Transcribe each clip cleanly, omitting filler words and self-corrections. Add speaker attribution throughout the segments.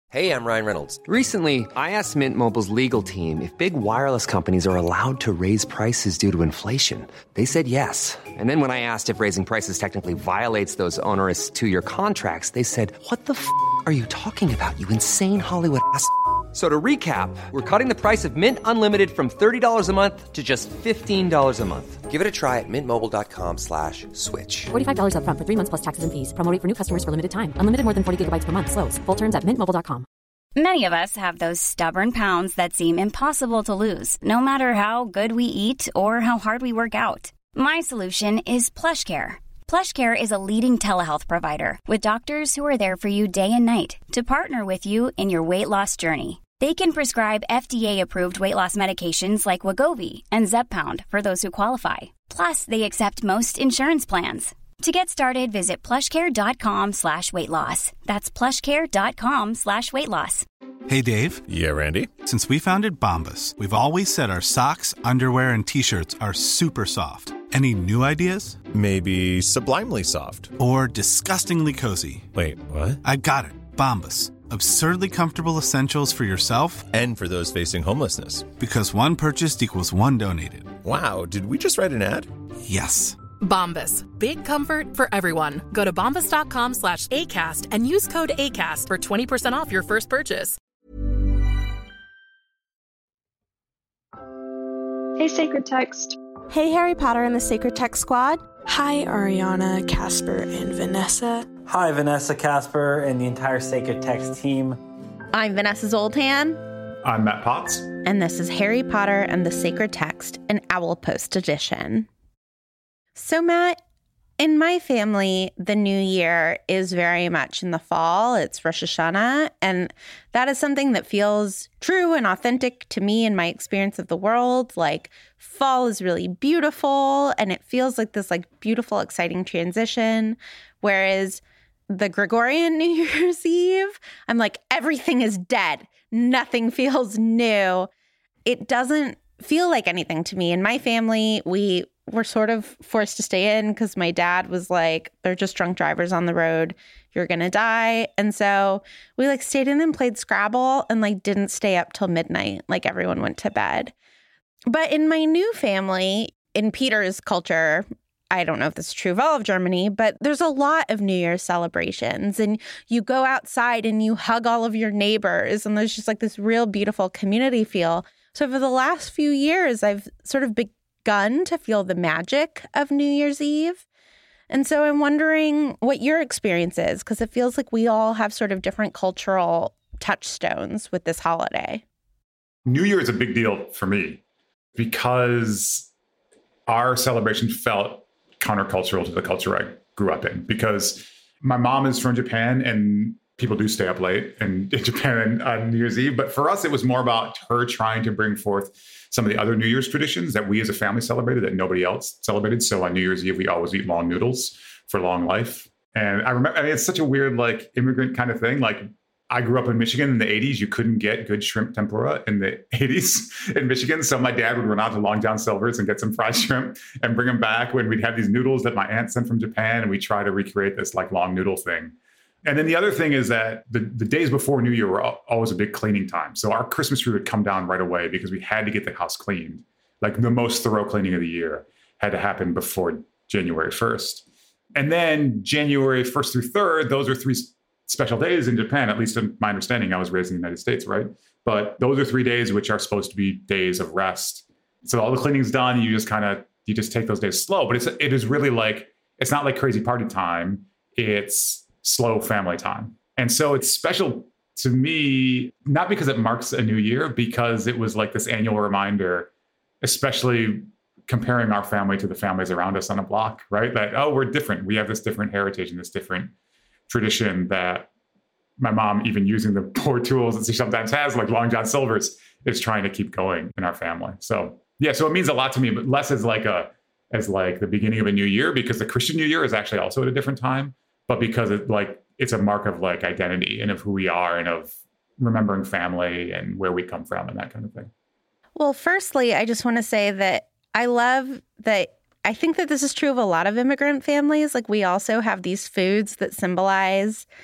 Speaker 1: Hey, I'm Ryan Reynolds.
Speaker 2: Recently, I asked Mint Mobile's legal team if big wireless companies are allowed to raise prices due to inflation. They said yes. And then when I asked if raising prices technically violates those onerous two-year contracts, they said, "What the f*** are you talking about, you insane Hollywood ass?" So to recap, we're cutting the price of Mint Unlimited from $30 a month to just $15 a month.
Speaker 1: Give it a try at mintmobile.com/switch.
Speaker 3: $45 up front for 3 months plus taxes and fees. Promo rate for new customers for limited time. Unlimited more than 40 gigabytes per month. Slows full terms at mintmobile.com.
Speaker 4: Many of us have those stubborn pounds that seem impossible to lose, no matter how good we eat or how hard we work out. My solution is PlushCare. PlushCare is a leading telehealth provider with doctors who are there for you day and night to partner with you in your weight loss journey. They can prescribe FDA-approved weight loss medications like Wegovy and Zepbound for those who qualify. Plus, they accept most insurance plans. To get started, visit plushcare.com/weightloss. That's plushcare.com/weightloss.
Speaker 5: Hey, Dave.
Speaker 6: Yeah, Randy.
Speaker 5: Since we founded Bombas, we've always said our socks, underwear, and T-shirts are super soft. Any new ideas?
Speaker 6: Maybe sublimely soft.
Speaker 5: Or disgustingly cozy.
Speaker 6: Wait, what?
Speaker 5: I got it. Bombas. Absurdly comfortable essentials for yourself
Speaker 6: and for those facing homelessness.
Speaker 5: Because one purchased equals one donated.
Speaker 6: Wow, did we just write an ad?
Speaker 5: Yes.
Speaker 7: Bombas. Big comfort for everyone. Go to bombas.com/ACAST and use code ACAST for 20% off your first purchase.
Speaker 8: Hey, Sacred Text.
Speaker 9: Hey, Harry Potter and the Sacred Text Squad.
Speaker 8: Hi, Ariana, Casper, and Vanessa.
Speaker 10: Hi, Vanessa, Casper, and the entire Sacred Text team.
Speaker 9: I'm Vanessa Zoltan.
Speaker 11: I'm Matt Potts.
Speaker 9: And this is Harry Potter and the Sacred Text, an Owl Post edition. So, Matt, in my family, the new year is very much in the fall. It's Rosh Hashanah, and that is something that feels true and authentic to me in my experience of the world. Like, fall is really beautiful, and it feels like this, beautiful, exciting transition, whereas the Gregorian New Year's Eve, I'm like, everything is dead. Nothing feels new. It doesn't feel like anything to me. In my family, we were sort of forced to stay in because my dad was like, they're just drunk drivers on the road. You're going to die. And so we stayed in and played Scrabble and didn't stay up till midnight. Everyone went to bed. But in my new family, in Peter's culture, I don't know if this is true of all of Germany, but there's a lot of New Year's celebrations, and you go outside and you hug all of your neighbors, and there's just this real beautiful community feel. So for the last few years, I've sort of begun to feel the magic of New Year's Eve. And so I'm wondering what your experience is, because it feels like we all have sort of different cultural touchstones with this holiday.
Speaker 11: New Year is a big deal for me because our celebration felt countercultural to the culture I grew up in, because my mom is from Japan and people do stay up late in Japan on New Year's Eve. But for us, it was more about her trying to bring forth some of the other New Year's traditions that we as a family celebrated that nobody else celebrated. So on New Year's Eve, we always eat long noodles for long life. And I remember, it's such a weird, immigrant kind of thing. I grew up in Michigan in the 80s. You couldn't get good shrimp tempura in the 80s in Michigan. So my dad would run out to Long John Silver's and get some fried shrimp and bring them back when we'd have these noodles that my aunt sent from Japan. And we try to recreate this long noodle thing. And then the other thing is that the days before New Year were always a big cleaning time. So our Christmas tree would come down right away because we had to get the house cleaned. The most thorough cleaning of the year had to happen before January 1st. And then January 1st through 3rd, those are 3 special days in Japan, at least in my understanding. I was raised in the United States, right? But those are 3 days which are supposed to be days of rest. So all the cleaning's done. You just take those days slow. But it is really it's not like crazy party time. It's slow family time. And so it's special to me, not because it marks a new year, because it was this annual reminder, especially comparing our family to the families around us on a block, right? That, we're different. We have this different heritage and this different tradition that my mom, even using the poor tools that she sometimes has, like Long John Silver's, is trying to keep going in our family. So yeah, so it means a lot to me, but less as the beginning of a new year, because the Christian New Year is actually also at a different time, but because it's a mark of identity and of who we are and of remembering family and where we come from and that kind of thing.
Speaker 9: Well, firstly, I just want to say that I love that. I think that this is true of a lot of immigrant families. We also have these foods that symbolize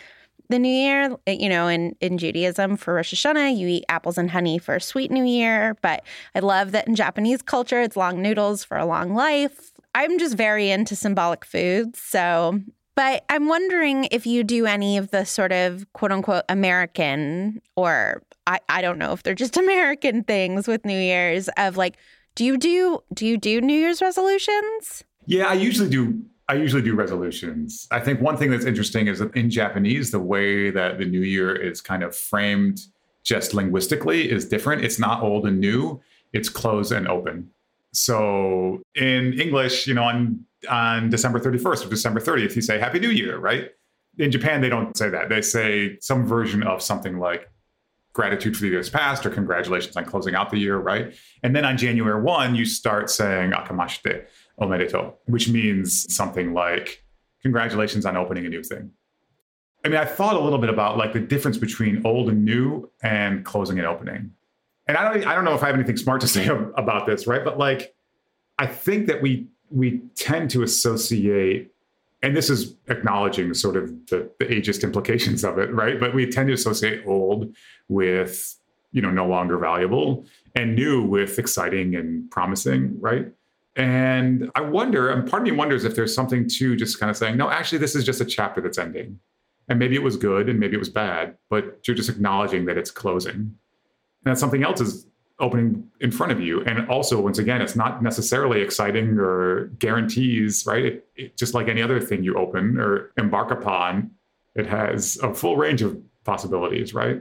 Speaker 9: the New Year, in Judaism for Rosh Hashanah, you eat apples and honey for a sweet New Year. But I love that in Japanese culture, it's long noodles for a long life. I'm just very into symbolic foods. But I'm wondering if you do any of the sort of quote unquote American, or I don't know if they're just American things with New Year's of like, do you do New Year's resolutions?
Speaker 11: Yeah, I usually do resolutions. I think one thing that's interesting is that in Japanese, the way that the New Year is kind of framed just linguistically is different. It's not old and new, it's close and open. So in English, on December 31st or December 30th, you say Happy New Year, right? In Japan, they don't say that. They say some version of something like gratitude for the years past or congratulations on closing out the year, right? And then on January 1, you start saying Akamashite omedetou, which means something like congratulations on opening a new thing. I mean, I thought a little bit about like the difference between old and new and closing and opening. And I don't know if I have anything smart to say about this, right? But like, I think that we tend to associate, and this is acknowledging sort of the ageist implications of it, right? But we tend to associate old with, no longer valuable, and new with exciting and promising, right? And I wonder, and part of me wonders if there's something to just kind of saying, no, actually, this is just a chapter that's ending. And maybe it was good and maybe it was bad, but you're just acknowledging that it's closing. And that something else is opening in front of you. And also, once again, it's not necessarily exciting or guarantees, right? It just like any other thing you open or embark upon, it has a full range of possibilities, right?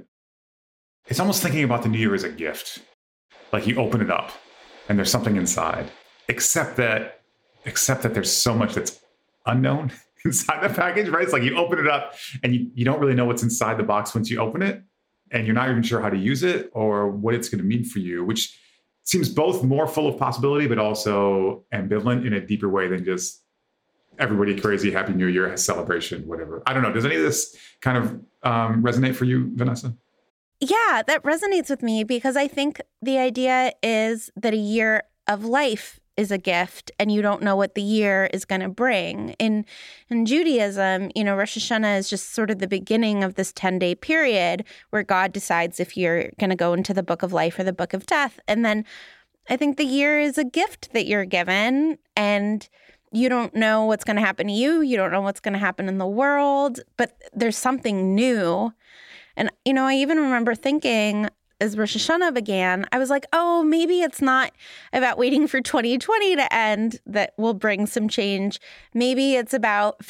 Speaker 11: It's almost thinking about the New Year as a gift. Like you open it up and there's something inside, except that there's so much that's unknown inside the package, right? It's like you open it up and you don't really know what's inside the box once you open it. And you're not even sure how to use it or what it's going to mean for you, which seems both more full of possibility, but also ambivalent in a deeper way than just everybody crazy, Happy New Year, celebration, whatever. I don't know. Does any of this kind of resonate for you, Vanessa?
Speaker 9: Yeah, that resonates with me because I think the idea is that a year of life is a gift and you don't know what the year is going to bring. In Judaism, Rosh Hashanah is just sort of the beginning of this 10-day period where God decides if you're going to go into the book of life or the book of death. And then I think the year is a gift that you're given and you don't know what's going to happen to you. You don't know what's going to happen in the world, but there's something new. And, I even remember thinking, as Rosh Hashanah began, I was like, oh, maybe it's not about waiting for 2020 to end that will bring some change. Maybe it's about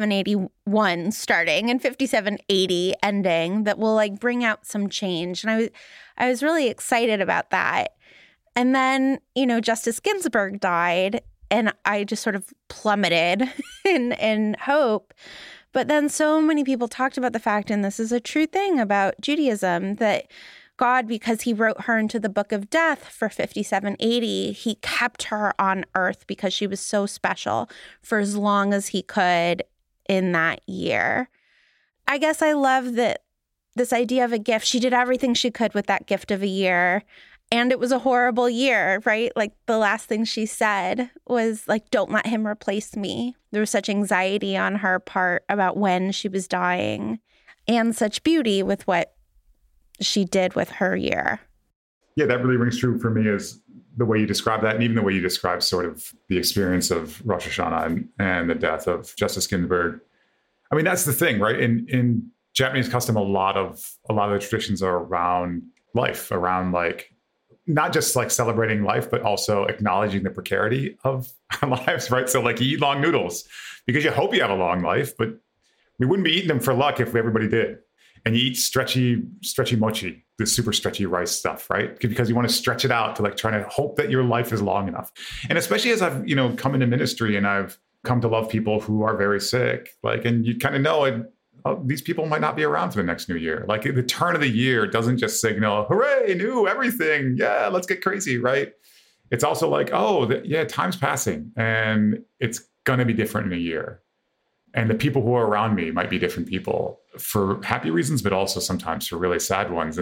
Speaker 9: 5781 starting and 5780 ending that will like bring out some change. And I was really excited about that. And then, Justice Ginsburg died and I just sort of plummeted in hope. But then so many people talked about the fact, and this is a true thing about Judaism, that God, because he wrote her into the book of death for 5780, he kept her on earth because she was so special for as long as he could in that year. I guess I love that this idea of a gift. She did everything she could with that gift of a year. And it was a horrible year, right? Like the last thing she said was like, don't let him replace me. There was such anxiety on her part about when she was dying and such beauty with what she did with her year.
Speaker 11: Yeah, that really rings true for me as the way you describe that, and even the way you describe sort of the experience of Rosh Hashanah and the death of Justice Ginsburg. I mean, that's the thing, right? In Japanese custom, a lot of the traditions are around life, around like not just like celebrating life, but also acknowledging the precarity of our lives, right? So like you eat long noodles because you hope you have a long life, but we wouldn't be eating them for luck if everybody did. And you eat stretchy mochi, the super stretchy rice stuff, right? Because you want to stretch it out to like try to hope that your life is long enough. And especially as I've, come into ministry and I've come to love people who are very sick, like, and you kind of know these people might not be around for the next new year. Like the turn of the year doesn't just signal, hooray, new everything. Yeah, let's get crazy, right? It's also like, time's passing and it's going to be different in a year. And the people who are around me might be different people for happy reasons, but also sometimes for really sad ones.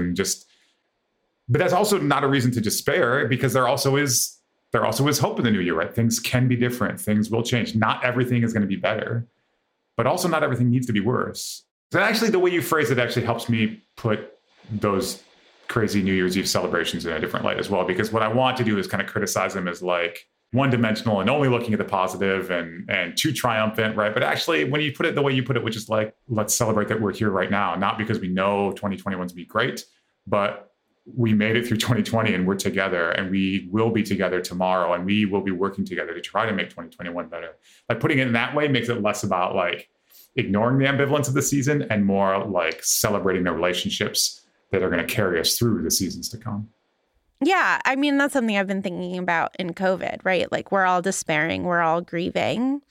Speaker 11: But that's also not a reason to despair because there also is hope in the new year, right? Things can be different. Things will change. Not everything is going to be better, but also not everything needs to be worse. So actually, the way you phrase it actually helps me put those crazy New Year's Eve celebrations in a different light as well, because what I want to do is kind of criticize them as like one-dimensional and only looking at the positive and too triumphant, right? But actually, when you put it the way you put it, which is like, let's celebrate that we're here right now, not because we know 2021's be great, but we made it through 2020 and we're together, and we will be together tomorrow, and we will be working together to try to make 2021 better. Like putting it in that way makes it less about like ignoring the ambivalence of the season and more like celebrating the relationships that are going to carry us through the seasons to come.
Speaker 9: Yeah, I mean, that's something I've been thinking about in COVID, right? Like we're all despairing, we're all grieving,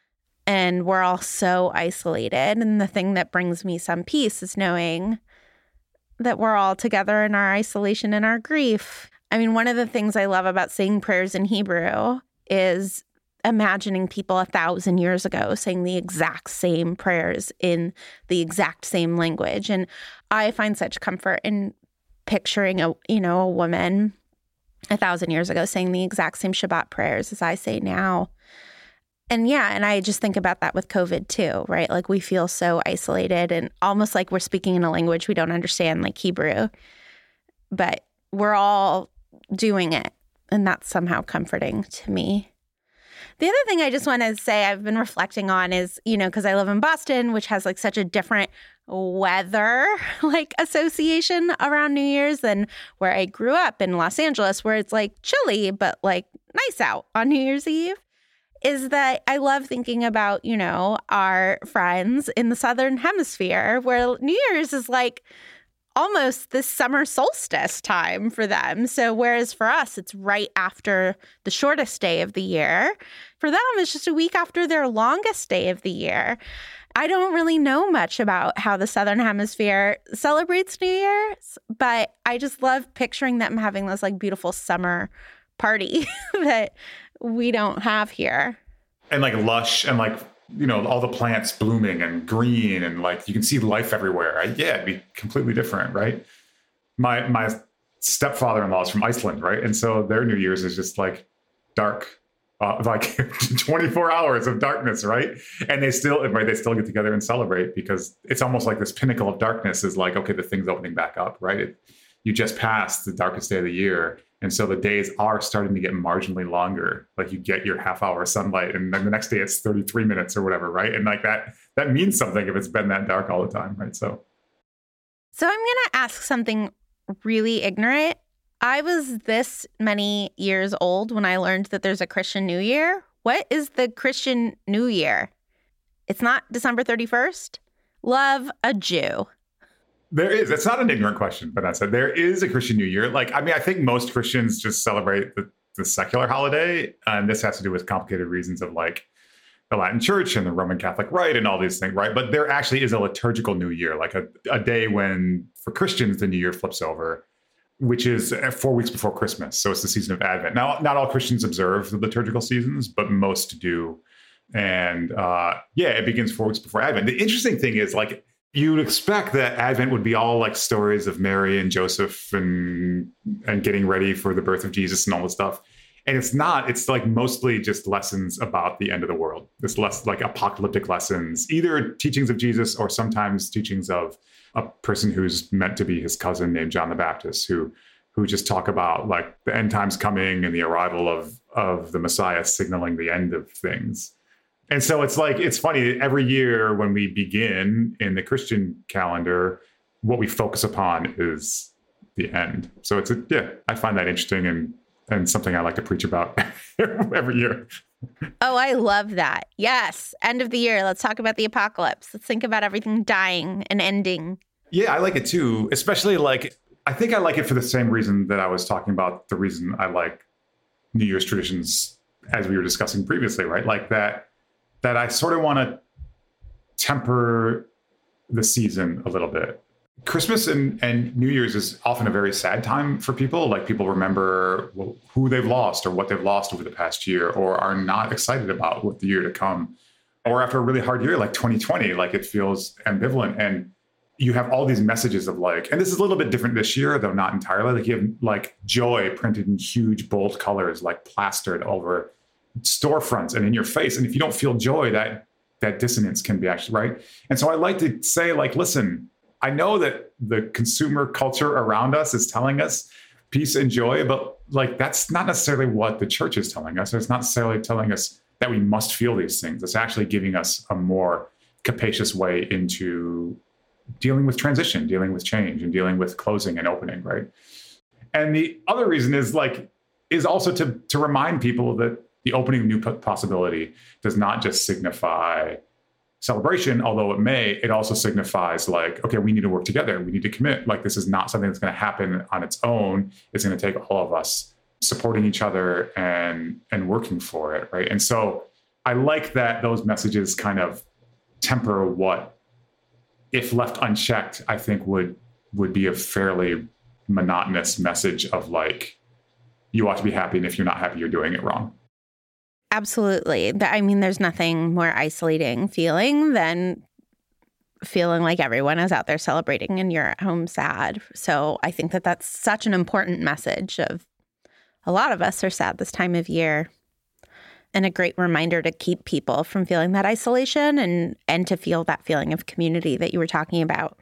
Speaker 9: and we're all so isolated. And the thing that brings me some peace is knowing that we're all together in our isolation and our grief. I mean, one of the things I love about saying prayers in Hebrew is imagining people 1,000 years ago saying the exact same prayers in the exact same language. And I find such comfort in picturing a woman 1,000 years ago saying the exact same Shabbat prayers as I say now. And yeah, and I just think about that with COVID too, right? Like we feel so isolated and almost like we're speaking in a language we don't understand, like Hebrew, but we're all doing it. And that's somehow comforting to me. The other thing I just want to say I've been reflecting on is, because I live in Boston, which has like such a different weather like association around New Year's than where I grew up in Los Angeles, where it's like chilly, but like nice out on New Year's Eve, is that I love thinking about, our friends in the Southern Hemisphere where New Year's is like almost this summer solstice time for them. So whereas for us, it's right after the shortest day of the year, for them, it's just a week after their longest day of the year. I don't really know much about how the Southern Hemisphere celebrates New Year's, but I just love picturing them having this like beautiful summer party that we don't have here.
Speaker 11: And like lush and like, all the plants blooming and green and like you can see life everywhere. Right? Yeah, it'd be completely different, right? My stepfather-in-law is from Iceland, right? And so their New Year's is just like dark. Like 24 hours of darkness, right? And they still get together and celebrate because it's almost like this pinnacle of darkness is like, okay, the thing's opening back up, right? You just passed the darkest day of the year. And so the days are starting to get marginally longer. Like you get your half hour sunlight and then the next day it's 33 minutes or whatever, right? And like that means something if it's been that dark all the time, right? So
Speaker 9: I'm going to ask something really ignorant. I was this many years old when I learned that there's a Christian New Year. What is the Christian New Year? It's not December 31st? Love a Jew.
Speaker 11: There is. It's not an ignorant question, Vanessa. There is a Christian New Year. I think most Christians just celebrate the secular holiday. And this has to do with complicated reasons of like the Latin Church and the Roman Catholic Rite and all these things, right? But there actually is a liturgical New Year, like a day when, for Christians, the New Year flips over, which is 4 weeks before Christmas. So it's the season of Advent. Now, not all Christians observe the liturgical seasons, but most do. And it begins 4 weeks before Advent. The interesting thing is like, you'd expect that Advent would be all like stories of Mary and Joseph and getting ready for the birth of Jesus and all this stuff. And it's not. It's like mostly just lessons about the end of the world. It's less like apocalyptic lessons, either teachings of Jesus or sometimes teachings of a person who's meant to be his cousin named John the Baptist, who just talk about like the end times coming and the arrival of the Messiah signaling the end of things. And so it's like, it's funny, every year when we begin in the Christian calendar, what we focus upon is the end. So I find that interesting and something I like to preach about every year.
Speaker 9: Oh, I love that. Yes. End of the year. Let's talk about the apocalypse. Let's think about everything dying and ending.
Speaker 11: Yeah, I like it too. Especially I think I like it for the same reason that I was talking about the reason I like New Year's traditions as we were discussing previously, right? Like that I sort of want to temper the season a little bit. Christmas and New Year's is often a very sad time for people. Like people remember who they've lost or what they've lost over the past year, or are not excited about what the year to come. Or after a really hard year like 2020, like it feels ambivalent. And you have all these messages of like, and this is a little bit different this year, though not entirely. Like you have like joy printed in huge, bold colors, like plastered over storefronts and in your face. And if you don't feel joy, that that dissonance can be actually, right? And so I like to say, like, listen, I know that the consumer culture around us is telling us peace and joy, but like, that's not necessarily what the church is telling us. It's not necessarily telling us that we must feel these things. It's actually giving us a more capacious way into dealing with transition, dealing with change, and dealing with closing and opening, right? And the other reason is also to remind people that the opening of new possibility does not just signify celebration, although it also signifies like, okay, we need to work together. We need to commit. Like, this is not something that's going to happen on its own. It's going to take all of us supporting each other and working for it, right? And so I like that those messages kind of temper what, if left unchecked, I think would be a fairly monotonous message of like, you ought to be happy, and if you're not happy, you're doing it wrong.
Speaker 9: Absolutely. I mean, there's nothing more isolating feeling than feeling like everyone is out there celebrating and you're at home sad. So I think that that's such an important message of a lot of us are sad this time of year, and a great reminder to keep people from feeling that isolation and to feel that feeling of community that you were talking about.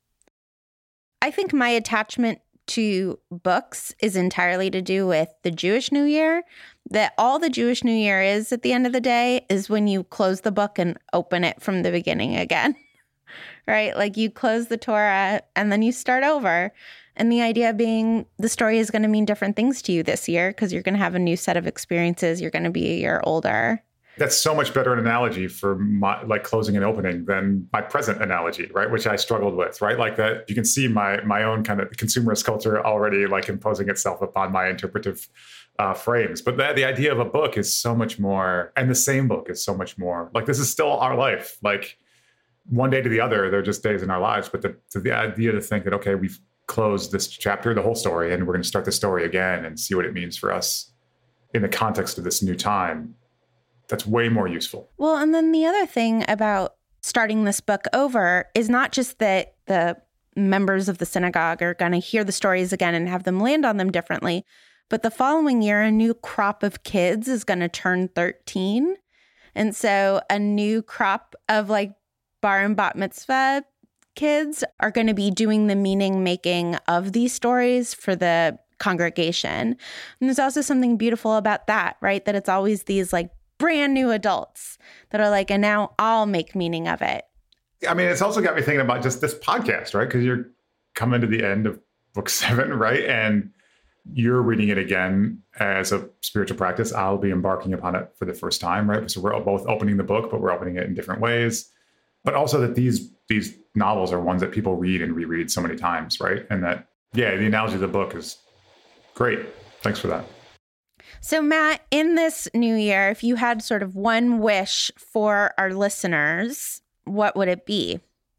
Speaker 9: I think my attachment to books is entirely to do with the Jewish New Year. That all the Jewish New Year is at the end of the day is when you close the book and open it from the beginning again, right? Like, you close the Torah and then you start over. And the idea being the story is going to mean different things to you this year because you're going to have a new set of experiences. You're going to be a year older.
Speaker 11: That's so much better an analogy for like closing and opening than my present analogy, right? Which I struggled with, right? Like that, you can see my own kind of consumerist culture already like imposing itself upon my interpretive frames. But the idea of a book is so much more, and the same book is so much more. Like, this is still our life. Like, one day to the other, they're just days in our lives. But the idea to think that, okay, we've closed this chapter, the whole story, and we're going to start the story again and see what it means for us in the context of this new time. That's way more useful.
Speaker 9: Well, and then the other thing about starting this book over is not just that the members of the synagogue are going to hear the stories again and have them land on them differently, but the following year, a new crop of kids is going to turn 13. And so a new crop of like bar and bat mitzvah kids are going to be doing the meaning making of these stories for the congregation. And there's also something beautiful about that, right? That it's always these like brand new adults that are like, and now I'll make meaning of it.
Speaker 11: I mean, it's also got me thinking about just this podcast, right? Because you're coming to the end of book 7, right? And you're reading it again as a spiritual practice. I'll be embarking upon it for the first time, right? So we're both opening the book, but we're opening it in different ways. But also that these novels are ones that people read and reread so many times, right? And that, yeah, the analogy of the book is great. Thanks for that.
Speaker 9: So Matt, in this new year, if you had sort of one wish for our listeners, what would it be?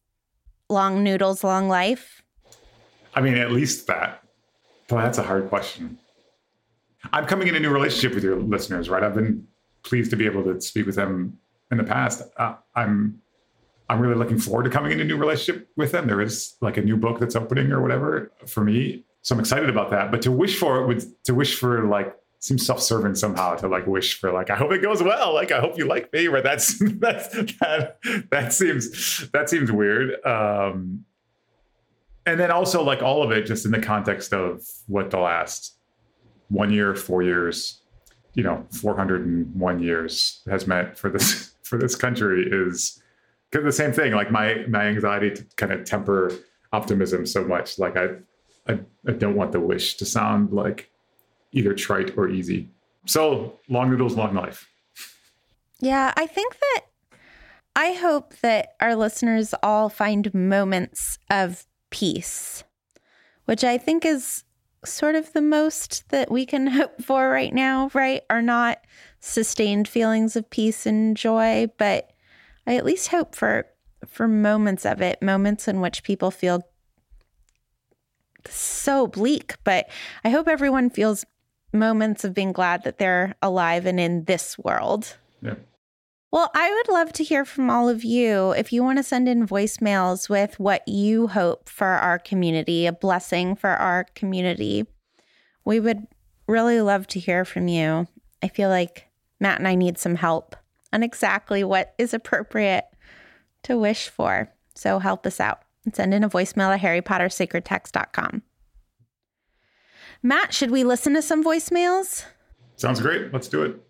Speaker 9: Long noodles, long life?
Speaker 11: I mean, at least that. Boy, that's a hard question. I'm coming in a new relationship with your listeners, right? I've been pleased to be able to speak with them in the past. I'm really looking forward to coming in a new relationship with them. There is like a new book that's opening or whatever for me. So I'm excited about that. But to wish for like, seems self-serving somehow to like wish for like, I hope it goes well. Like, I hope you like me. Right? That seems weird. And then also like all of it just in the context of what the last 1 year, 4 years, 401 years has meant for this country is the same thing. Like my anxiety to kind of temper optimism so much. Like I don't want the wish to sound like either trite or easy. So long noodles, long life.
Speaker 9: Yeah, I hope that our listeners all find moments of peace, which I think is sort of the most that we can hope for right now, right? Are not sustained feelings of peace and joy, but I at least hope for moments of it, moments in which people feel so bleak, but I hope everyone feels moments of being glad that they're alive and in this world.
Speaker 11: Yeah.
Speaker 9: Well, I would love to hear from all of you. If you want to send in voicemails with what you hope for our community, a blessing for our community, we would really love to hear from you. I feel like Matt and I need some help on exactly what is appropriate to wish for. So help us out and send in a voicemail at harrypottersacredtext.com. Matt, should we listen to some voicemails?
Speaker 11: Sounds great. Let's do it.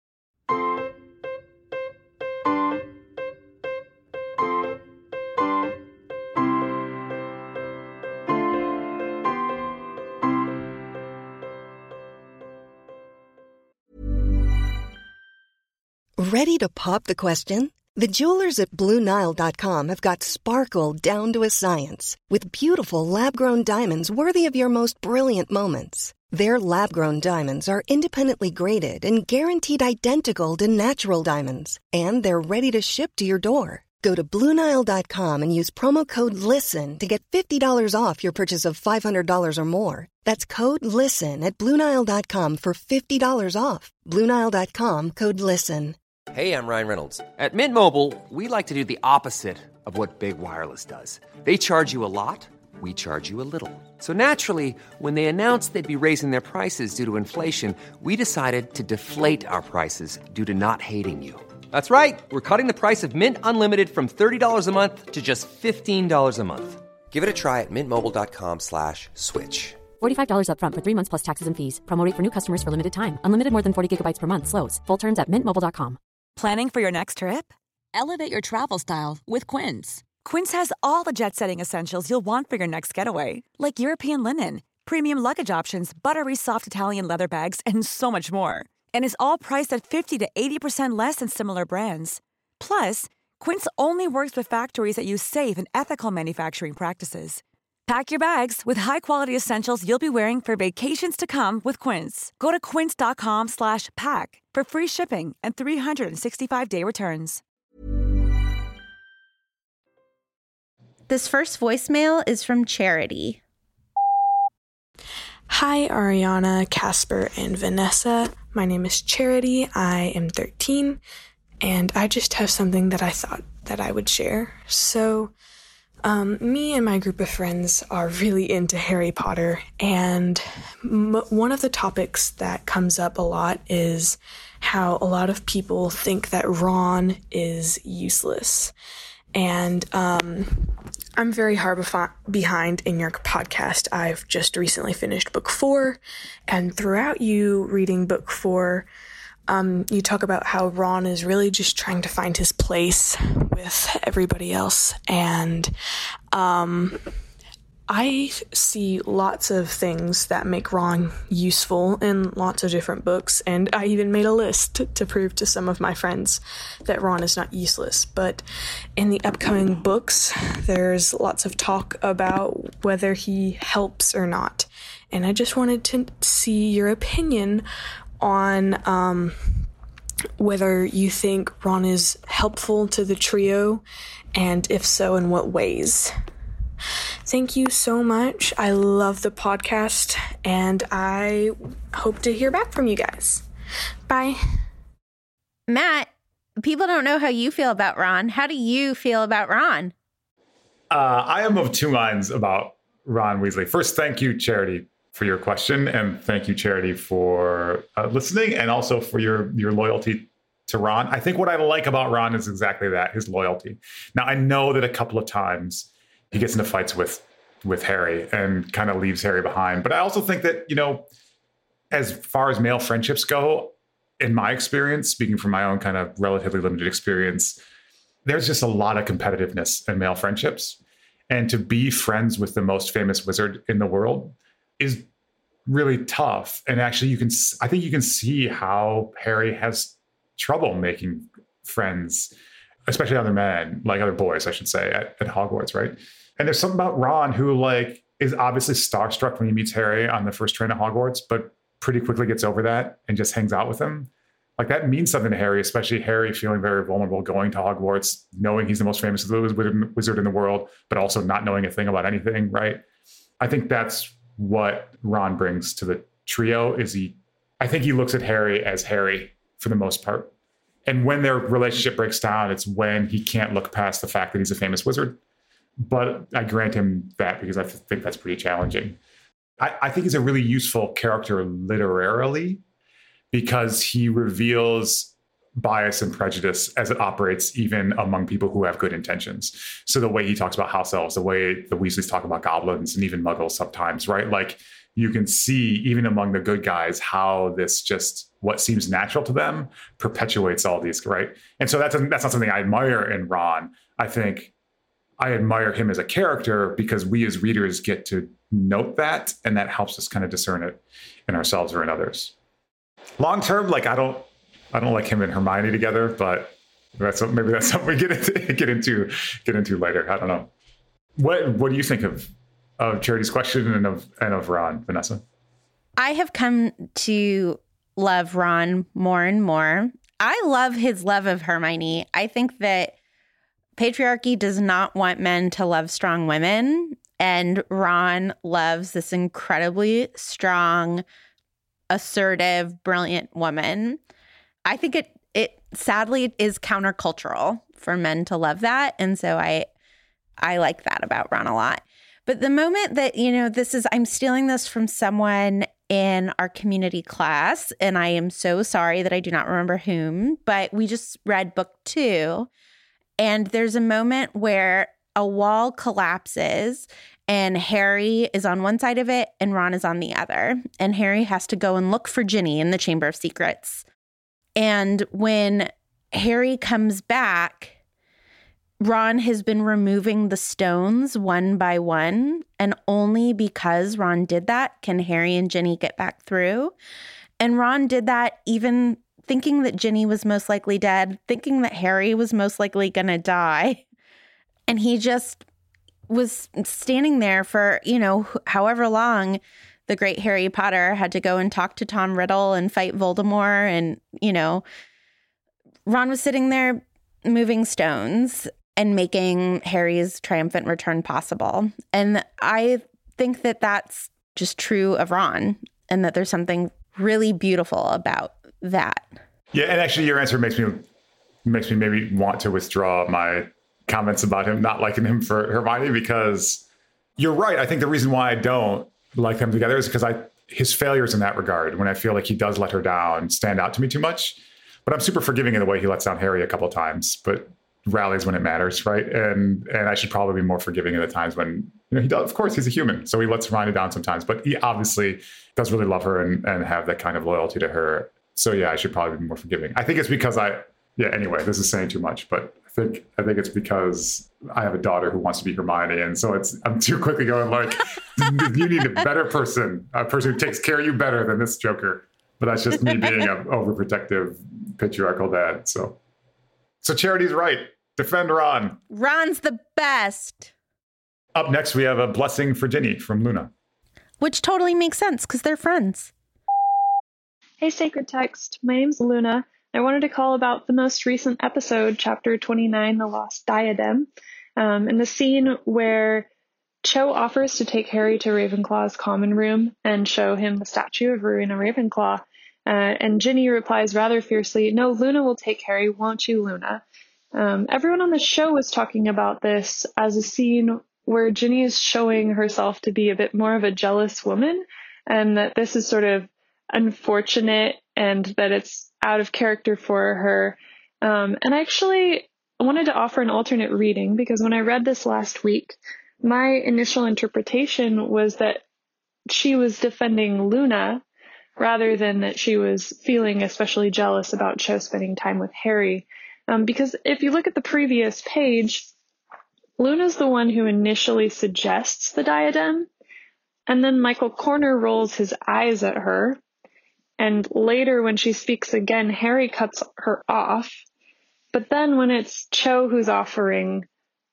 Speaker 12: Ready to pop the question? The jewelers at BlueNile.com have got sparkle down to a science with beautiful lab-grown diamonds worthy of your most brilliant moments. Their lab-grown diamonds are independently graded and guaranteed identical to natural diamonds, and they're ready to ship to your door. Go to BlueNile.com and use promo code LISTEN to get $50 off your purchase of $500 or more. That's code LISTEN at BlueNile.com for $50 off. BlueNile.com, code LISTEN.
Speaker 1: Hey, I'm Ryan Reynolds.
Speaker 2: At Mint Mobile, we like to do the opposite of what Big Wireless does. They charge you a lot, we charge you a little. So naturally, when they announced they'd be raising their prices due to inflation, we decided to deflate our prices due to not hating you. That's right. We're cutting the price of Mint Unlimited from $30 a month to just $15 a month.
Speaker 1: Give it a try at mintmobile.com/switch.
Speaker 3: $45 up front for 3 months plus taxes and fees. Promo rate for new customers for limited time. Unlimited more than 40 gigabytes per month. Slows full terms at mintmobile.com.
Speaker 13: Planning for your next trip? Elevate your travel style with Quince. Quince has all the jet-setting essentials you'll want for your next getaway, like European linen, premium luggage options, buttery soft Italian leather bags, and so much more. And is all priced at 50 to 80% less than similar brands. Plus, Quince only works with factories that use safe and ethical manufacturing practices. Pack your bags with high-quality essentials you'll be wearing for vacations to come with Quince. Go to quince.com/pack for free shipping and 365-day returns.
Speaker 9: This first voicemail is from Charity.
Speaker 8: Hi, Ariana, Casper, and Vanessa. My name is Charity. I am 13, and I just have something that I thought that I would share. So, me and my group of friends are really into Harry Potter, and one of the topics that comes up a lot is how a lot of people think that Ron is useless. And I'm very hard behind in your podcast. I've just recently finished book 4, and throughout you reading book 4, you talk about how Ron is really just trying to find his place with everybody else. And I see lots of things that make Ron useful in lots of different books, and I even made a list to prove to some of my friends that Ron is not useless. But in the upcoming books, there's lots of talk about whether he helps or not. And I just wanted to see your opinion on whether you think Ron is helpful to the trio, and if so, in what ways. Thank you so much. I love the podcast, and I hope to hear back from you guys. Bye.
Speaker 9: Matt, people don't know how you feel about Ron. How do you feel about Ron?
Speaker 11: I am of two minds about Ron Weasley. First, thank you, Charity, for your question, and thank you, Charity, for listening, and also for your loyalty to Ron. I think what I like about Ron is exactly that, his loyalty. Now, I know that a couple of times he gets into fights with Harry and kind of leaves Harry behind. But I also think that, as far as male friendships go, in my experience, speaking from my own kind of relatively limited experience, there's just a lot of competitiveness in male friendships. And to be friends with the most famous wizard in the world is really tough. And actually, I think you can see how Harry has trouble making friends, especially other men, like other boys, I should say, at Hogwarts, right? And there's something about Ron who is obviously starstruck when he meets Harry on the first train at Hogwarts, but pretty quickly gets over that and just hangs out with him. Like, that means something to Harry, especially Harry feeling very vulnerable going to Hogwarts, knowing he's the most famous wizard in the world, but also not knowing a thing about anything, right? I think that's what Ron brings to the trio. I think he looks at Harry as Harry for the most part. And when their relationship breaks down, it's when he can't look past the fact that he's a famous wizard. But I grant him that because I think that's pretty challenging. I think he's a really useful character literarily because he reveals bias and prejudice as it operates even among people who have good intentions. So the way he talks about house elves, the way the Weasleys talk about goblins and even muggles sometimes, right? Like you can see even among the good guys how this just what seems natural to them perpetuates all these, right? And so that's not something I admire in Ron. I think I admire him as a character because we as readers get to note that, and that helps us kind of discern it in ourselves or in others. Long term, like I don't like him and Hermione together, but maybe that's something we get into later. I don't know. What do you think of Charity's question and of Ron, Vanessa?
Speaker 9: I have come to love Ron more and more. I love his love of Hermione. I think that patriarchy does not want men to love strong women, and Ron loves this incredibly strong, assertive, brilliant woman. I think it sadly is countercultural for men to love that, and so I like that about Ron a lot. But the moment that, I'm stealing this from someone in our community class, and I am so sorry that I do not remember whom, but we just read book 2, and there's a moment where a wall collapses and Harry is on one side of it and Ron is on the other. And Harry has to go and look for Ginny in the Chamber of Secrets. And when Harry comes back, Ron has been removing the stones one by one, and only because Ron did that can Harry and Ginny get back through. And Ron did that even thinking that Ginny was most likely dead, thinking that Harry was most likely going to die. And he just was standing there for, however long the great Harry Potter had to go and talk to Tom Riddle and fight Voldemort. And, Ron was sitting there moving stones and making Harry's triumphant return possible. And I think that that's just true of Ron, and that there's something really beautiful about that.
Speaker 11: Yeah, and actually your answer makes me maybe want to withdraw my comments about him not liking him for Hermione, because you're right. I think the reason why I don't like them together is because his failures in that regard, when I feel like he does let her down, stand out to me too much. But I'm super forgiving in the way he lets down Harry a couple of times, but rallies when it matters, right? And I should probably be more forgiving at the times when he does. Of course, he's a human, so he lets Hermione down sometimes, but he obviously does really love her and have that kind of loyalty to her. So yeah, I should probably be more forgiving. I think it's because anyway, this is saying too much, but I think it's because I have a daughter who wants to be Hermione, and so I'm too quickly going like, you need a better person, a person who takes care of you better than this Joker. But that's just me being an overprotective patriarchal dad. So Charity's right. Defend Ron.
Speaker 9: Ron's the best.
Speaker 11: Up next, we have a blessing for Ginny from Luna.
Speaker 9: Which totally makes sense because they're friends.
Speaker 14: Hey, Sacred Text. My name's Luna. I wanted to call about the most recent episode, Chapter 29, The Lost Diadem, and the scene where Cho offers to take Harry to Ravenclaw's common room and show him the statue of Rowena Ravenclaw. And Ginny replies rather fiercely, "No, Luna will take Harry, won't you, Luna?" Everyone on the show was talking about this as a scene where Ginny is showing herself to be a bit more of a jealous woman, and that this is sort of unfortunate and that it's out of character for her. And I actually wanted to offer an alternate reading, because when I read this last week, my initial interpretation was that she was defending Luna rather than that she was feeling especially jealous about Cho spending time with Harry. Because if you look at the previous page, Luna's the one who initially suggests the diadem, and then Michael Corner rolls his eyes at her, and later when she speaks again, Harry cuts her off. But then when it's Cho who's offering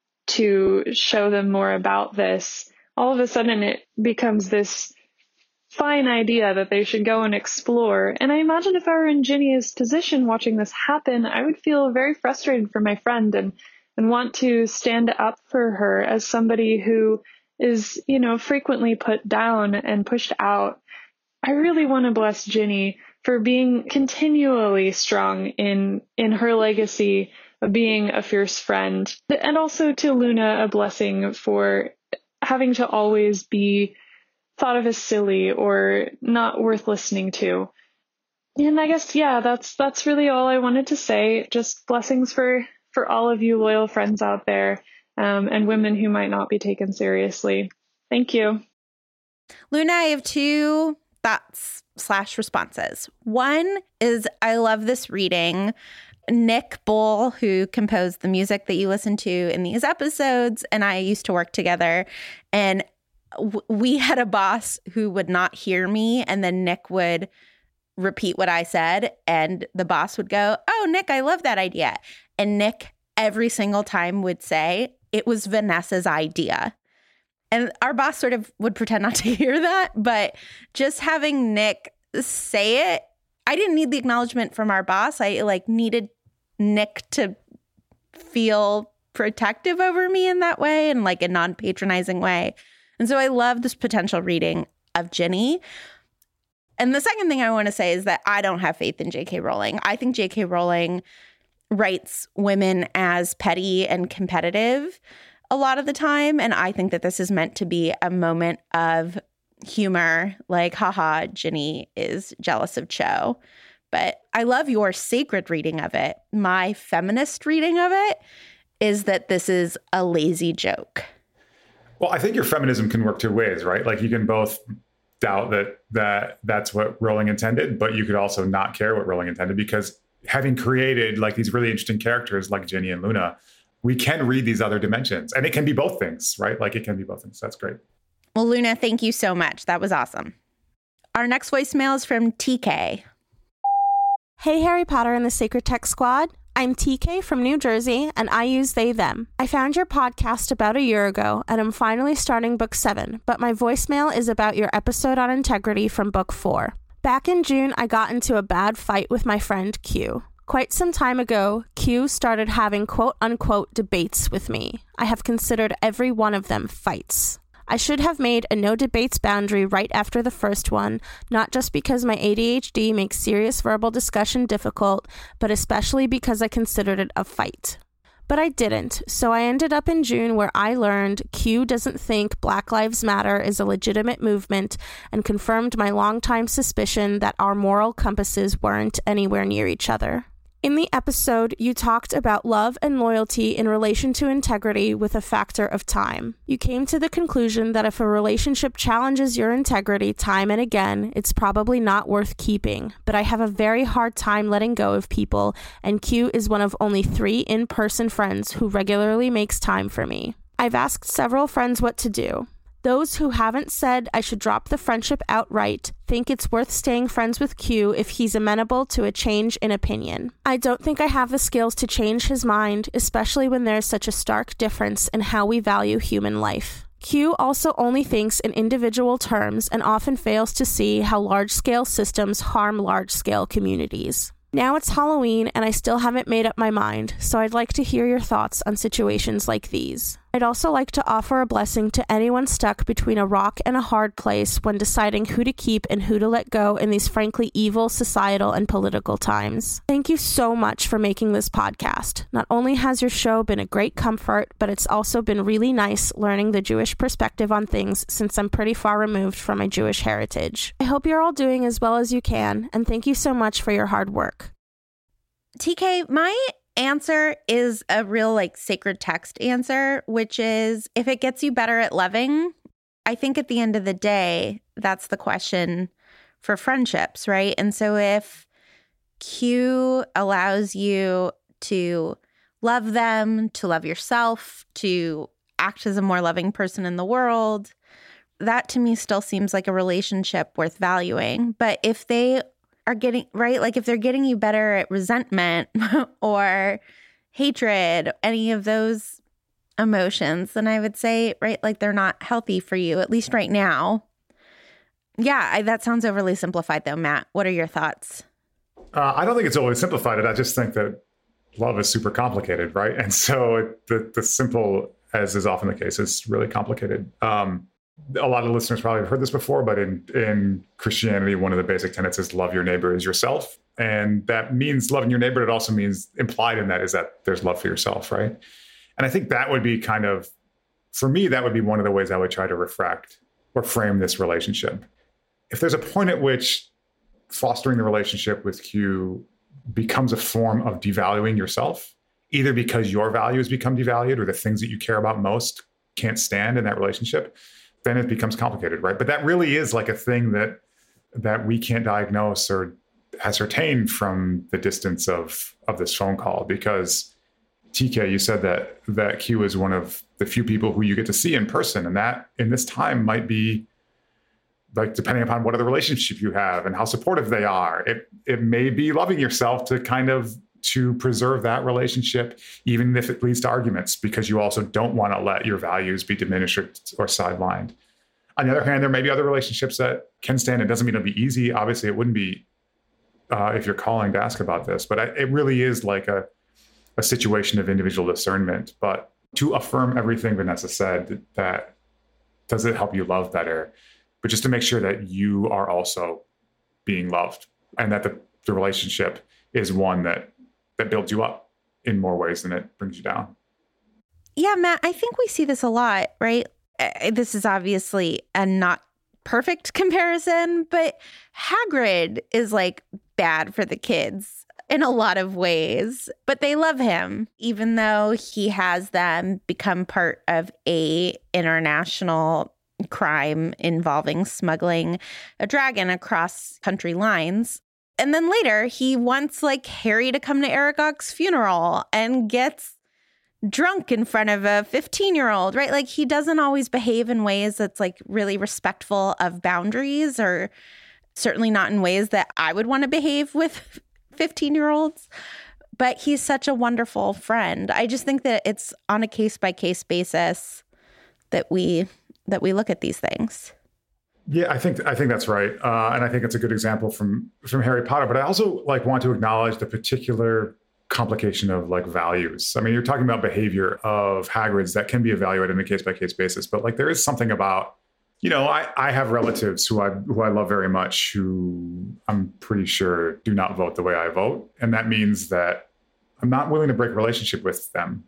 Speaker 14: to show them more about this, all of a sudden it becomes this fine idea that they should go and explore. And I imagine if I were in Ginny's position watching this happen, I would feel very frustrated for my friend and want to stand up for her as somebody who is, frequently put down and pushed out. I really want to bless Ginny for being continually strong in her legacy of being a fierce friend, and also to Luna a blessing for having to always be thought of as silly or not worth listening to. And I guess, yeah, that's really all I wanted to say. Just blessings for all of you loyal friends out there, and women who might not be taken seriously. Thank you.
Speaker 9: Luna, I have 2 thoughts / responses. One is I love this reading. Nick Bull, who composed the music that you listen to in these episodes, and I used to work together. And we had a boss who would not hear me, and then Nick would repeat what I said, and the boss would go, "Oh, Nick, I love that idea." And Nick every single time would say, "It was Vanessa's idea." And our boss sort of would pretend not to hear that, but just having Nick say it, I didn't need the acknowledgement from our boss. I needed Nick to feel protective over me in that way, and a non-patronizing way. And so I love this potential reading of Ginny. And the second thing I want to say is that I don't have faith in J.K. Rowling. I think J.K. Rowling writes women as petty and competitive a lot of the time. And I think that this is meant to be a moment of humor, haha, Ginny is jealous of Cho. But I love your sacred reading of it. My feminist reading of it is that this is a lazy joke.
Speaker 11: Well, I think your feminism can work 2 ways, right? You can both doubt that's what Rowling intended, but you could also not care what Rowling intended, because having created these really interesting characters like Ginny and Luna, we can read these other dimensions, and it can be both things, right? It can be both things. That's great.
Speaker 9: Well, Luna, thank you so much. That was awesome. Our next voicemail is from TK.
Speaker 15: Hey, Harry Potter and the Sacred Text Squad. I'm TK from New Jersey, and I use they, them. I found your podcast about a year ago, and I'm finally starting book 7, but my voicemail is about your episode on integrity from book 4. Back in June, I got into a bad fight with my friend Q. Quite some time ago, Q started having quote-unquote debates with me. I have considered every one of them fights. I should have made a no debates boundary right after the first one, not just because my ADHD makes serious verbal discussion difficult, but especially because I considered it a fight. But I didn't, so I ended up in June where I learned Q doesn't think Black Lives Matter is a legitimate movement, and confirmed my longtime suspicion that our moral compasses weren't anywhere near each other. In the episode, you talked about love and loyalty in relation to integrity with a factor of time. You came to the conclusion that if a relationship challenges your integrity time and again, it's probably not worth keeping. But I have a very hard time letting go of people, and Q is one of only 3 in-person friends who regularly makes time for me. I've asked several friends what to do. Those who haven't said I should drop the friendship outright think it's worth staying friends with Q if he's amenable to a change in opinion. I don't think I have the skills to change his mind, especially when there's such a stark difference in how we value human life. Q also only thinks in individual terms and often fails to see how large-scale systems harm large-scale communities. Now it's Halloween and I still haven't made up my mind, so I'd like to hear your thoughts on situations like these. I'd also like to offer a blessing to anyone stuck between a rock and a hard place when deciding who to keep and who to let go in these frankly evil societal and political times. Thank you so much for making this podcast. Not only has your show been a great comfort, but it's also been really nice learning the Jewish perspective on things since I'm pretty far removed from my Jewish heritage. I hope you're all doing as well as you can, and thank you so much for your hard work.
Speaker 9: TK, my answer is a real sacred text answer, which is if it gets you better at loving, I think at the end of the day, that's the question for friendships, right? And so if Q allows you to love them, to love yourself, to act as a more loving person in the world, that to me still seems like a relationship worth valuing. But if they are getting, right, if they're getting you better at resentment or hatred, any of those emotions, then I would say, right, they're not healthy for you, at least right now. Yeah, that sounds overly simplified though, Matt. What are your thoughts?
Speaker 11: I don't think it's overly simplified. I just think that love is super complicated, right? And so the simple, as is often the case, is really complicated. A lot of listeners probably have heard this before, but in Christianity, one of the basic tenets is love your neighbor as yourself. And that means loving your neighbor. It also means implied in that is that there's love for yourself, right? And I think that would be for me, that would be one of the ways I would try to refract or frame this relationship. If there's a point at which fostering the relationship with Q becomes a form of devaluing yourself, either because your values become devalued or the things that you care about most can't stand in that relationship, then it becomes complicated, right? But that really is like a thing that we can't diagnose or ascertain from the distance of this phone call, because TK, you said that Q is one of the few people who you get to see in person, and that in this time might be like, depending upon what other relationship you have and how supportive they are, it may be loving yourself to preserve that relationship, even if it leads to arguments, because you also don't want to let your values be diminished or sidelined. On the other hand, there may be other relationships that can stand. It doesn't mean it'll be easy. Obviously, it wouldn't be if you're calling to ask about this, but it really is like a situation of individual discernment. But to affirm everything Vanessa said, that does it help you love better? But just to make sure that you are also being loved, and that the relationship is one that builds you up in more ways than it brings you down.
Speaker 9: Yeah, Matt, I think we see this a lot, right? This is obviously a not perfect comparison, but Hagrid is like bad for the kids in a lot of ways, but they love him, even though he has them become part of a international crime involving smuggling a dragon across country lines. And then later, he wants like Harry to come to Aragog's funeral and gets drunk in front of a 15-year-old, right? Like, he doesn't always behave in ways that's like really respectful of boundaries, or certainly not in ways that I would want to behave with 15-year-olds. But he's such a wonderful friend. I just think that it's on a case-by-case basis that we look at these things.
Speaker 11: Yeah, I think that's right, and I think it's a good example from Harry Potter. But I also like want to acknowledge the particular complication of like values. I mean, you're talking about behavior of Hagrid's that can be evaluated on a case-by-case basis, but like there is something about, you know, I have relatives who I love very much who I'm pretty sure do not vote the way I vote, and that means that I'm not willing to break a relationship with them,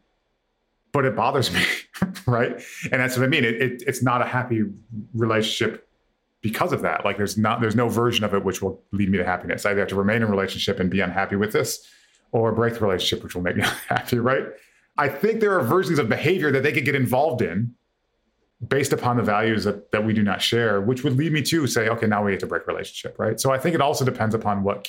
Speaker 11: but it bothers me, right? And that's what I mean. It's not a happy relationship because of that. Like there's no version of it which will lead me to happiness. I either have to remain in a relationship and be unhappy with this, or break the relationship, which will make me unhappy, right? I think there are versions of behavior that they could get involved in based upon the values that we do not share, which would lead me to say, okay, now we have to break relationship, right? So I think it also depends upon what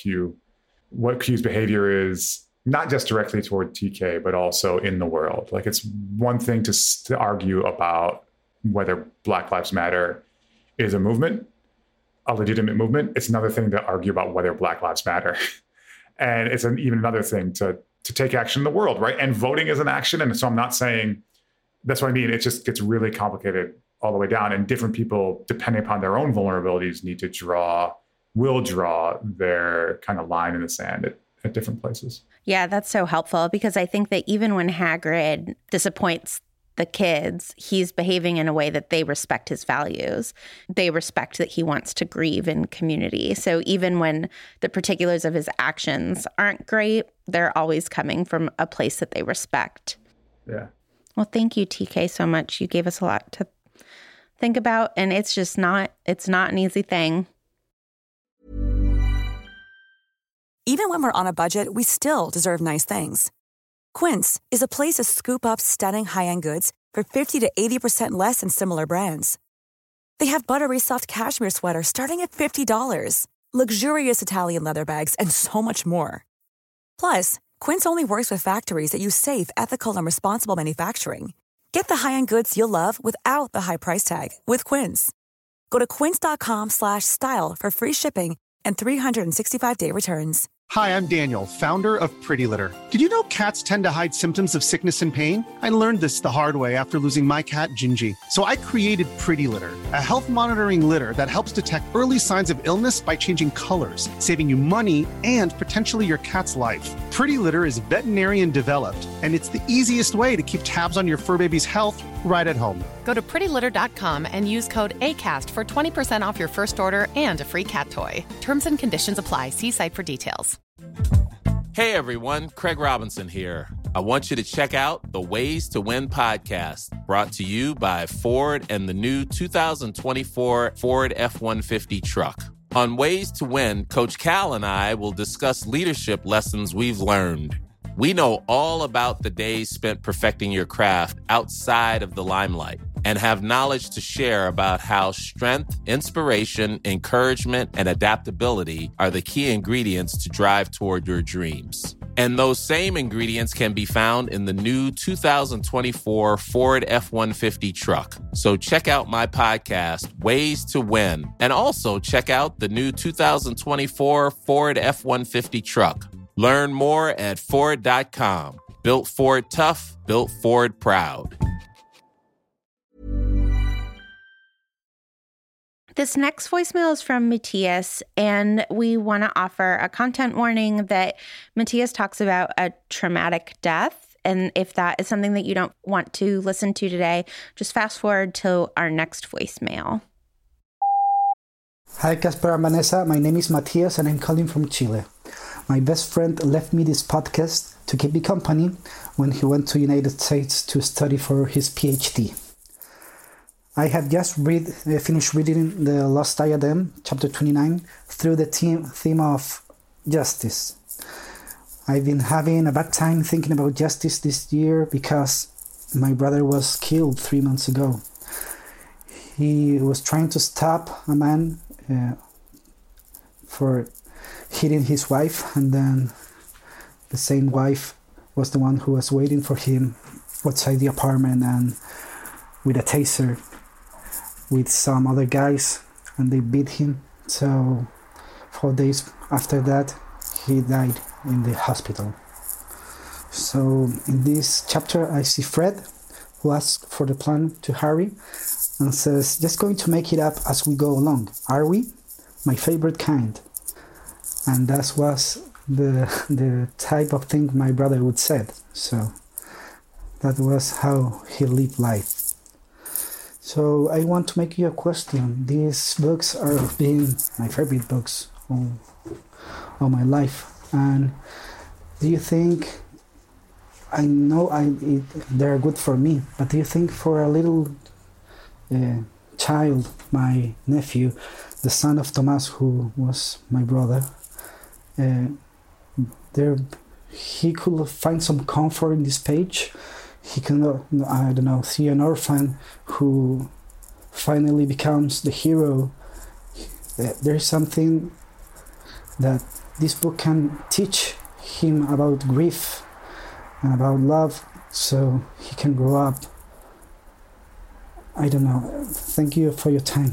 Speaker 11: Q's behavior is, not just directly toward TK, but also in the world. Like it's one thing to argue about whether Black Lives Matter is a movement, a legitimate movement. It's another thing to argue about whether Black Lives Matter. And it's even another thing to take action in the world, right? And voting is an action. And so I'm not saying, that's what I mean. It just gets really complicated all the way down. And different people, depending upon their own vulnerabilities, will draw their kind of line in the sand at different places.
Speaker 9: Yeah, that's so helpful, because I think that even when Hagrid disappoints the kids, he's behaving in a way that they respect his values. They respect that he wants to grieve in community. So even when the particulars of his actions aren't great, they're always coming from a place that they respect.
Speaker 11: Yeah.
Speaker 9: Well, thank you, TK, so much. You gave us a lot to think about, and it's not an easy thing.
Speaker 13: Even when we're on a budget, we still deserve nice things. Quince is a place to scoop up stunning high-end goods for 50 to 80% less than similar brands. They have buttery soft cashmere sweaters starting at $50, luxurious Italian leather bags, and so much more. Plus, Quince only works with factories that use safe, ethical, and responsible manufacturing. Get the high-end goods you'll love without the high price tag with Quince. Go to quince.com/style for free shipping and 365-day returns.
Speaker 16: Hi, I'm Daniel, founder of Pretty Litter. Did you know cats tend to hide symptoms of sickness and pain? I learned this the hard way after losing my cat, Gingy. So I created Pretty Litter, a health monitoring litter that helps detect early signs of illness by changing colors, saving you money and potentially your cat's life. Pretty Litter is veterinarian developed, and it's the easiest way to keep tabs on your fur baby's health right at home.
Speaker 7: Go to prettylitter.com and use code ACAST for 20% off your first order and a free cat toy. Terms and conditions apply. See site for details.
Speaker 17: Hey everyone, Craig Robinson here. I want you to check out the Ways to Win podcast, brought to you by Ford and the new 2024 Ford F-150 truck. On Ways to Win, Coach Cal and I will discuss leadership lessons we've learned. We know all about the days spent perfecting your craft outside of the limelight and have knowledge to share about how strength, inspiration, encouragement, and adaptability are the key ingredients to drive toward your dreams. And those same ingredients can be found in the new 2024 Ford F-150 truck. So check out my podcast, Ways to Win, and also check out the new 2024 Ford F-150 truck. Learn more at Ford.com. Built Ford tough, built Ford proud.
Speaker 9: This next voicemail is from Matthias, and we want to offer a content warning that Matthias talks about a traumatic death. And if that is something that you don't want to listen to today, just fast forward to our next voicemail.
Speaker 18: Hi, Casper and Vanessa. My name is Matthias, and I'm calling from Chile. My best friend left me this podcast to keep me company when he went to the United States to study for his PhD. I have just finished reading The Lost Diadem, chapter 29, through the theme of justice. I've been having a bad time thinking about justice this year because my brother was killed 3 months ago. He was trying to stop a man for hitting his wife, and then the same wife was the one who was waiting for him outside the apartment and with a taser with some other guys, and they beat him. So 4 days after that, he died in the hospital. So in this chapter, I see Fred, who asks for the plan to Harry and says, just going to make it up as we go along, are we? My favorite kind. And that was the type of thing my brother would say. So that was how he lived life. So I want to make you a question. These books are being my favorite books all my life. And do you think, I know they're good for me, but do you think for a little child, my nephew, the son of Thomas, who was my brother, he could find some comfort in this page? He can, I don't know, see an orphan who finally becomes the hero. There's something that this book can teach him about grief and about love, so he can grow up. I don't know. Thank you for your time.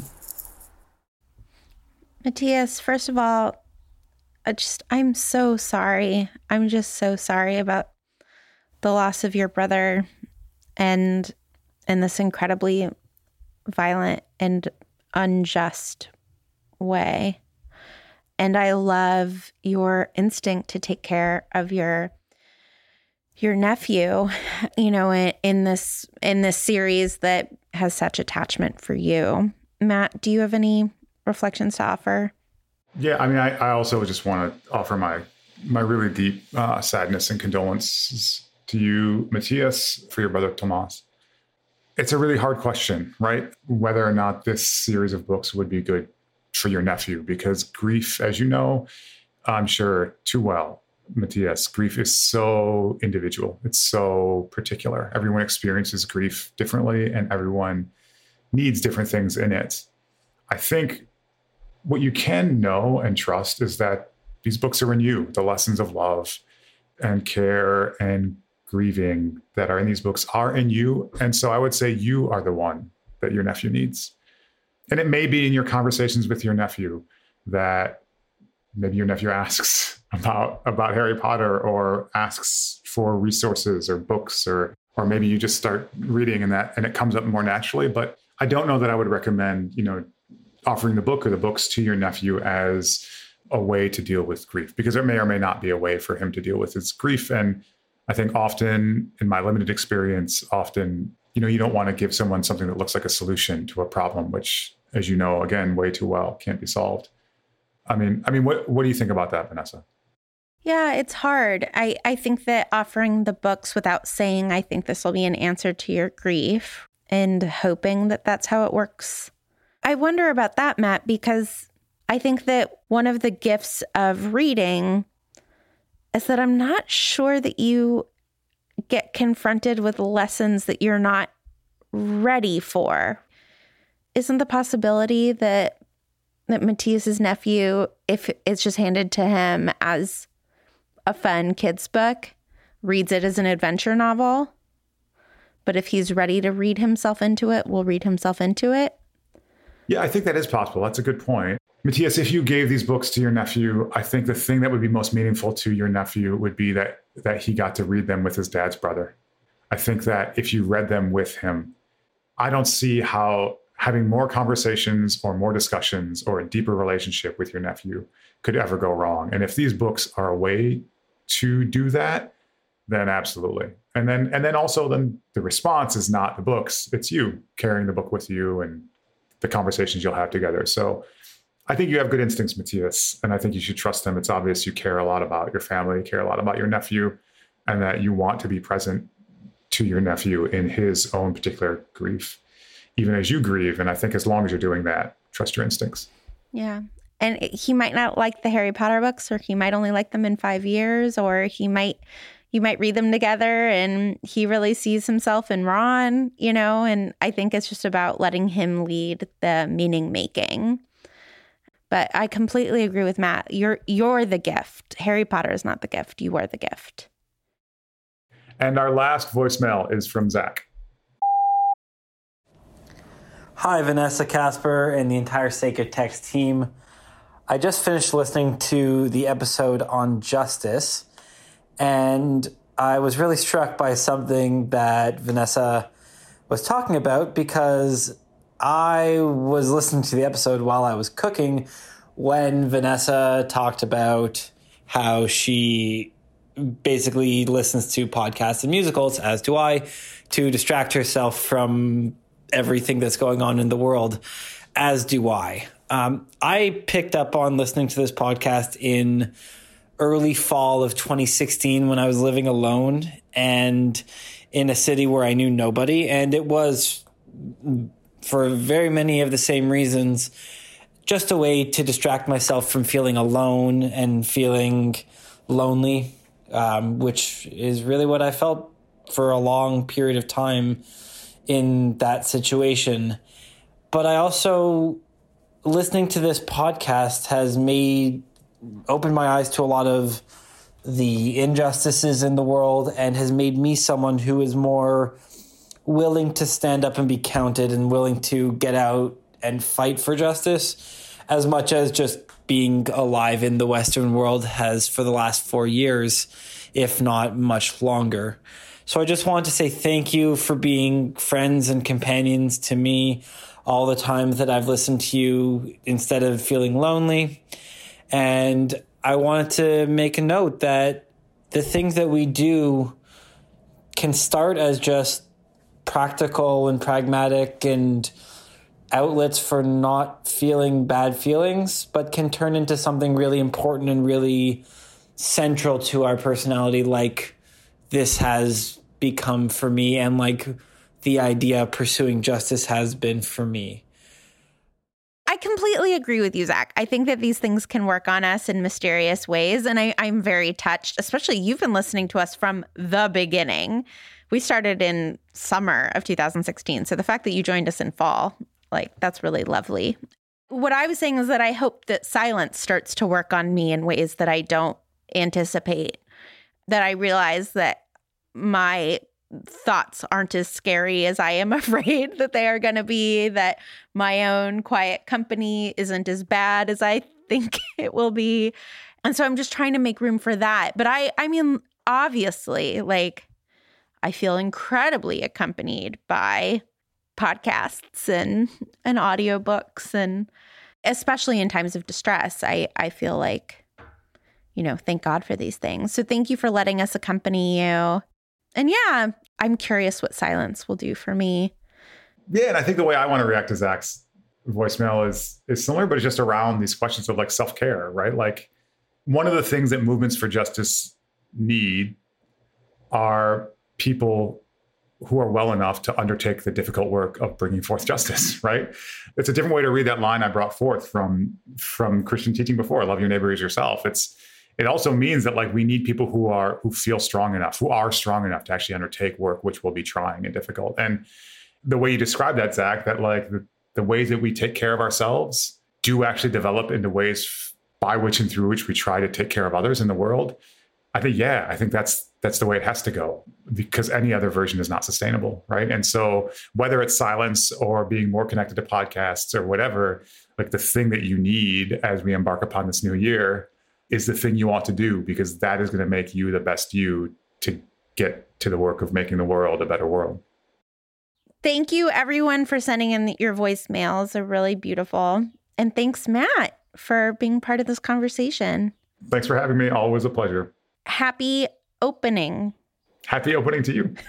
Speaker 9: Matthias, first of all, I'm so sorry. I'm just so sorry about the loss of your brother, and in this incredibly violent and unjust way. And I love your instinct to take care of your nephew, you know, in this series that has such attachment for you. Matt, do you have any reflections to offer?
Speaker 11: Yeah, I mean, I also just want to offer my really deep sadness and condolences to you, Matthias, for your brother, Tomas. It's a really hard question, right? Whether or not this series of books would be good for your nephew, because grief, as you know, I'm sure too well, Matthias, grief is so individual. It's so particular. Everyone experiences grief differently, and everyone needs different things in it. I think what you can know and trust is that these books are in you. The lessons of love and care and grieving that are in these books are in you. And so I would say you are the one that your nephew needs. And it may be in your conversations with your nephew that maybe your nephew asks about Harry Potter, or asks for resources or books, or maybe you just start reading and it comes up more naturally. But I don't know that I would recommend, offering the book or the books to your nephew as a way to deal with grief, because it may or may not be a way for him to deal with his grief. And I think often, in my limited experience, you don't want to give someone something that looks like a solution to a problem, which, as you know, again, way too well, can't be solved. I mean, what do you think about that, Vanessa?
Speaker 9: Yeah, it's hard. I think that offering the books without saying, I think this will be an answer to your grief, and hoping that that's how it works. I wonder about that, Matt, because I think that one of the gifts of reading is that I'm not sure that you get confronted with lessons that you're not ready for. Isn't the possibility that Matthias's nephew, if it's just handed to him as a fun kid's book, reads it as an adventure novel, but if he's ready to read himself into it, will read himself into it?
Speaker 11: Yeah, I think that is possible. That's a good point. Matthias, if you gave these books to your nephew, I think the thing that would be most meaningful to your nephew would be that he got to read them with his dad's brother. I think that if you read them with him, I don't see how having more conversations or more discussions or a deeper relationship with your nephew could ever go wrong. And if these books are a way to do that, then absolutely. And then also the response is not the books, it's you carrying the book with you and the conversations you'll have together. So I think you have good instincts, Matthias, and I think you should trust them. It's obvious you care a lot about your family, care a lot about your nephew, and that you want to be present to your nephew in his own particular grief, even as you grieve. And I think as long as you're doing that, trust your instincts.
Speaker 9: Yeah. And he might not like the Harry Potter books, or he might only like them in 5 years, or you might read them together and he really sees himself in Ron, and I think it's just about letting him lead the meaning making. But I completely agree with Matt. You're the gift. Harry Potter is not the gift. You are the gift.
Speaker 11: And our last voicemail is from Zach.
Speaker 10: Hi, Vanessa, Casper, and the entire Sacred Text team. I just finished listening to the episode on justice, and I was really struck by something that Vanessa was talking about, because I was listening to the episode while I was cooking when Vanessa talked about how she basically listens to podcasts and musicals, as do I, to distract herself from everything that's going on in the world, as do I. I picked up on listening to this podcast in early fall of 2016 when I was living alone and in a city where I knew nobody. And it was, for very many of the same reasons, just a way to distract myself from feeling alone and feeling lonely, which is really what I felt for a long period of time in that situation. But I also, listening to this podcast has opened my eyes to a lot of the injustices in the world and has made me someone who is more willing to stand up and be counted and willing to get out and fight for justice, as much as just being alive in the Western world has for the last 4 years, if not much longer. So I just want to say thank you for being friends and companions to me all the time that I've listened to you instead of feeling lonely. And I wanted to make a note that the things that we do can start as just practical and pragmatic and outlets for not feeling bad feelings, but can turn into something really important and really central to our personality, like this has become for me, and like the idea of pursuing justice has been for me.
Speaker 9: I completely agree with you, Zach. I think that these things can work on us in mysterious ways. And I'm very touched, especially you've been listening to us from the beginning. We started in summer of 2016. So the fact that you joined us in fall, that's really lovely. What I was saying is that I hope that silence starts to work on me in ways that I don't anticipate, that I realize that my thoughts aren't as scary as I am afraid that they are going to be, that my own quiet company isn't as bad as I think it will be. And so I'm just trying to make room for that. But I mean, obviously, I feel incredibly accompanied by podcasts and audiobooks, and especially in times of distress, I feel like, thank God for these things. So thank you for letting us accompany you. And yeah, I'm curious what silence will do for me.
Speaker 11: Yeah, and I think the way I want to react to Zach's voicemail is similar, but it's just around these questions of self-care, right? One of the things that movements for justice need are people who are well enough to undertake the difficult work of bringing forth justice, right? It's a different way to read that line I brought forth from Christian teaching before, love your neighbor as yourself. It also means that like we need people who feel strong enough, who are strong enough to actually undertake work, which will be trying and difficult. And the way you describe that, Zach, that like the ways that we take care of ourselves do actually develop into ways by which and through which we try to take care of others in the world. I think that's the way it has to go, because any other version is not sustainable, right? And so whether it's silence or being more connected to podcasts or whatever, like the thing that you need as we embark upon this new year is the thing you want to do, because that is going to make you the best you to get to the work of making the world a better world.
Speaker 9: Thank you, everyone, for sending in your voicemails. They're really beautiful. And thanks, Matt, for being part of this conversation.
Speaker 11: Thanks for having me. Always a pleasure.
Speaker 9: Happy opening.
Speaker 11: Happy opening to you.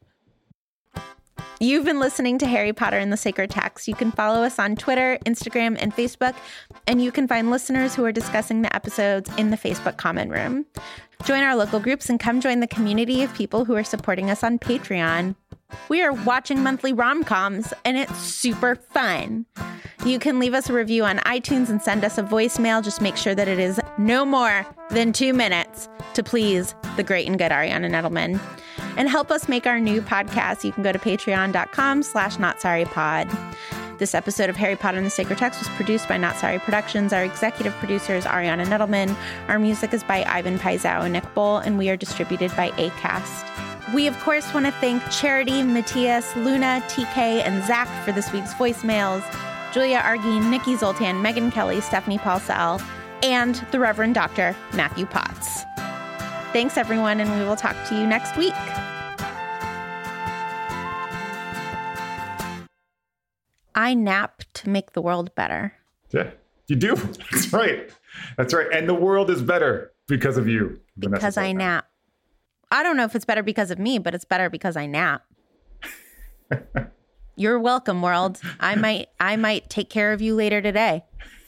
Speaker 9: You've been listening to Harry Potter and the Sacred Text. You can follow us on Twitter, Instagram, and Facebook, and you can find listeners who are discussing the episodes in the Facebook comment room. Join our local groups and come join the community of people who are supporting us on Patreon. We are watching monthly rom-coms, and it's super fun. You can leave us a review on iTunes and send us a voicemail. Just make sure that it is no more than 2 minutes to please the great and good Ariana Nettleman. And help us make our new podcast. You can go to patreon.com/NotSorryPod. This episode of Harry Potter and the Sacred Text was produced by Not Sorry Productions. Our executive producer is Ariana Nettleman. Our music is by Ivan Paisau and Nick Bull, and we are distributed by Acast. We, of course, want to thank Charity, Matthias, Luna, TK, and Zach for this week's voicemails, Julia Argine, Nikki Zoltan, Megan Kelly, Stephanie Paulsell, and the Reverend Dr. Matthew Potts. Thanks, everyone, and we will talk to you next week. I nap to make the world better.
Speaker 11: Yeah, you do. That's right. That's right. And the world is better because of you.
Speaker 9: Because I nap. I don't know if it's better because of me, but it's better because I nap. You're welcome, world. I might take care of you later today.